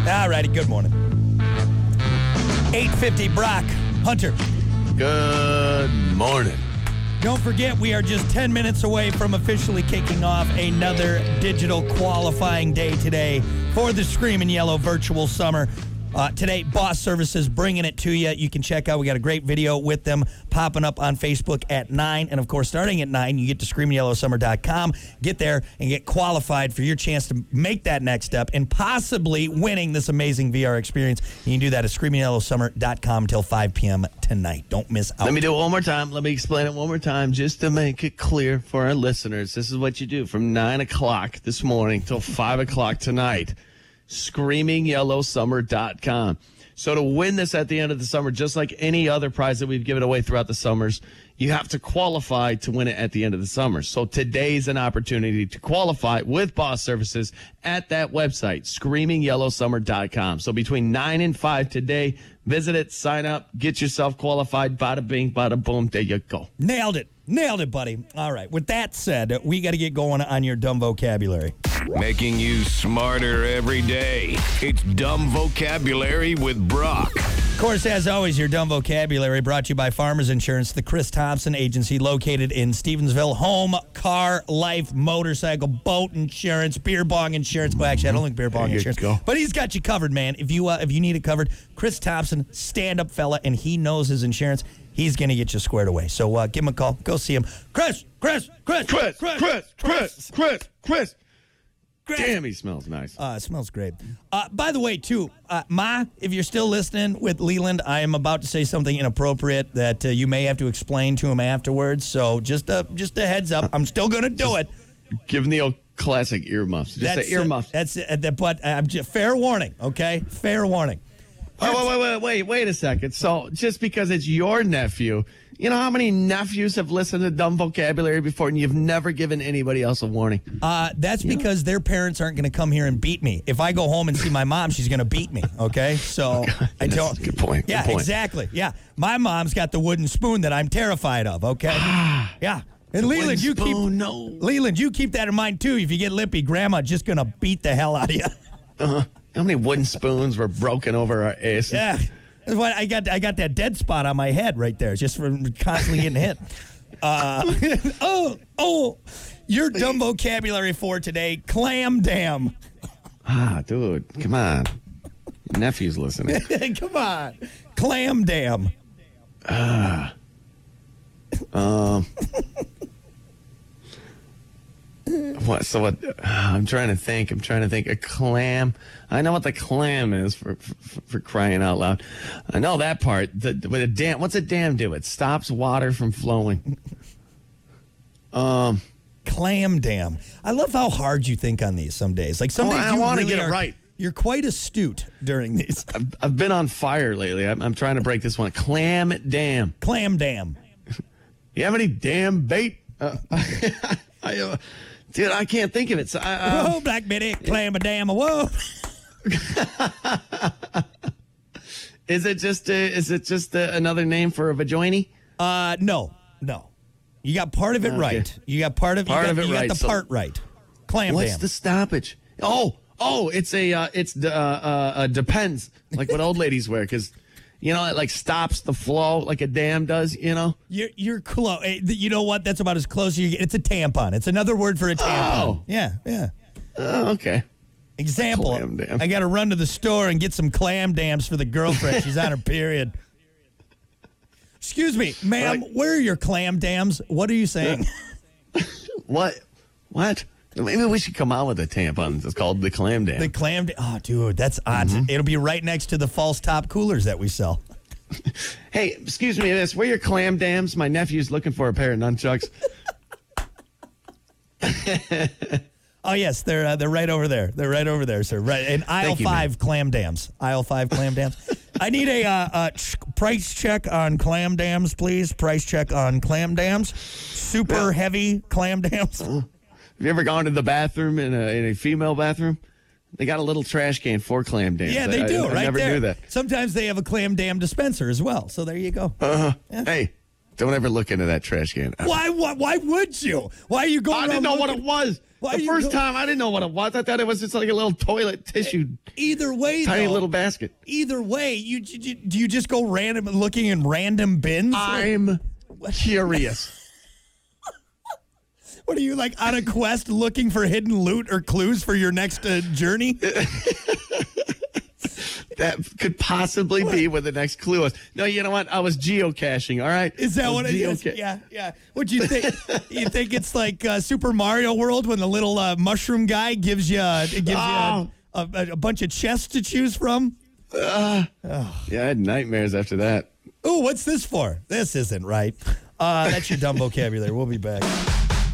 All righty, good morning. 8:50, Brock, Hunter. Good morning. Don't forget, we are just 10 minutes away from officially kicking off another digital qualifying day today for the Screaming Yellow Virtual Summer. Today, Boss Services bringing it to you. You can check out, we got a great video with them popping up on Facebook at 9. And, of course, starting at 9, you get to screamingyellowsummer.com. Get there and get qualified for your chance to make that next step and possibly winning this amazing VR experience. You can do that at screamingyellowsummer.com until 5 p.m. tonight. Don't miss out. Let me do it one more time. Let me explain it one more time just to make it clear for our listeners. This is what you do from 9 o'clock this morning till 5 o'clock tonight. ScreamingYellowSummer.com. So to win this at the end of the summer, just like any other prize that we've given away throughout the summers, you have to qualify to win it at the end of the summer. So today's an opportunity to qualify with Boss Services at that website, ScreamingYellowSummer.com. So between 9 and 5 today, visit it, sign up, get yourself qualified. Bada bing, bada boom. There you go. Nailed it. Nailed it, buddy. All right. With that said, we got to get going on your dumb vocabulary. Making you smarter every day. It's Dumb Vocabulary with Brock. Of course, as always, your dumb vocabulary brought to you by Farmers Insurance, the Chris Thompson Agency, located in Stevensville. Home, car, life, motorcycle, boat insurance, beer bong insurance. Well, actually, I don't think beer bong insurance. Go. But he's got you covered, man. If you need it covered, Chris Thompson, stand-up fella, and he knows his insurance. He's going to get you squared away. So give him a call. Go see him. Chris. Damn, he smells nice. It smells great. By the way, too, Ma, if you're still listening with Leland, I am about to say something inappropriate that you may have to explain to him afterwards. So just a heads up. I'm still going to do it. Give him the old classic earmuffs. Just the earmuffs. That's it. But fair warning, okay? Fair warning. Wait a second. So just because it's your nephew, you know how many nephews have listened to Dumb Vocabulary before and you've never given anybody else a warning? That's because their parents aren't going to come here and beat me. If I go home and see my mom, she's going to beat me, okay? So I don't. Good point. Yeah, good point. Exactly. Yeah. My mom's got the wooden spoon that I'm terrified of, okay? Yeah. And Leland, you keep that in mind too. If you get lippy, Grandma just going to beat the hell out of you. How many wooden spoons were broken over our ass? Yeah. That's why I got that dead spot on my head right there, just from constantly getting hit. Your dumb vocabulary for today, clam dam. Dude, come on. Your nephew's listening. Come on. Clam dam. What? So what? I'm trying to think. A clam. I know what the clam is for crying out loud. I know that part. With a dam. What's a dam do? It stops water from flowing. Clam dam. I love how hard you think on these some days. Like some days I want to get it right. You're quite astute during these. I've been on fire lately. I'm trying to break this one. Clam dam. Clam dam. You have any damn bait? Dude, I can't think of it. So whoa, Black Betty, clam a dam, whoa. Is it just another name for a vajoini? No. You got part of it right. You got part of it right. You got the part right. Clam dam. What's the stoppage? Oh, it's depends. Like what old ladies wear, because it like stops the flow like a dam does. You're close. You know what? That's about as close as you get. It's a tampon. It's another word for a tampon. Oh. Yeah. Oh, okay. Example, clam dam. I got to run to the store and get some clam dams for the girlfriend. She's on her period. Excuse me, ma'am, where are your clam dams? What are you saying? What? Maybe we should come out with a tampon. It's called the clam dam. The clam dam. Oh, dude, that's odd. Mm-hmm. It'll be right next to the false top coolers that we sell. Hey, excuse me, where are your clam dams? My nephew's looking for a pair of nunchucks. Oh, yes, they're right over there. They're right over there, sir. Right in aisle 5 clam dams. Aisle 5 clam dams. I need a price check on clam dams, please. Price check on clam dams. Super heavy clam dams. Have you ever gone to the bathroom in a female bathroom? They got a little trash can for clam dams. Yeah, they do. I right never there. knew that. Sometimes they have a clam dam dispenser as well. So there you go. Yeah. Yeah. Hey, Don't ever look into that trash can. Why would you? Why are you going I around didn't know what looking- it was. Why The you first go- time, I didn't know what it was. I thought it was just like a little toilet tissue, Either way, tiny though, little basket. Either way, do you just go random looking in random bins? I'm curious. What are you, like, on a quest looking for hidden loot or clues for your next journey? That could possibly be where the next clue is. No, you know what? I was geocaching, all right? Is that what it is? Yeah. What do you think? You think it's like Super Mario World when the little mushroom guy gives you a bunch of chests to choose from? Yeah, I had nightmares after that. Ooh, what's this for? This isn't right. That's your dumb vocabulary. We'll be back.